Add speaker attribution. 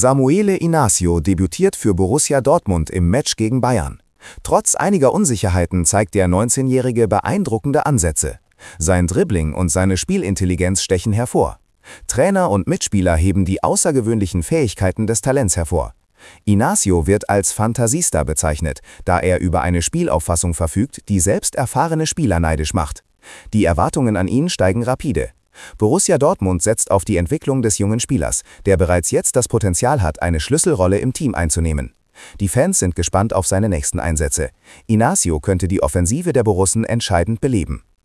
Speaker 1: Samuele Inacio debütiert für Borussia Dortmund im Match gegen Bayern. Trotz einiger Unsicherheiten zeigt der 19-Jährige beeindruckende Ansätze. Sein Dribbling und seine Spielintelligenz stechen hervor. Trainer und Mitspieler heben die außergewöhnlichen Fähigkeiten des Talents hervor. Inacio wird als Fantasista bezeichnet, da er über eine Spielauffassung verfügt, die selbst erfahrene Spieler neidisch macht. Die Erwartungen an ihn steigen rapide. Borussia Dortmund setzt auf die Entwicklung des jungen Spielers, der bereits jetzt das Potenzial hat, eine Schlüsselrolle im Team einzunehmen. Die Fans sind gespannt auf seine nächsten Einsätze. Inacio könnte die Offensive der Borussen entscheidend beleben.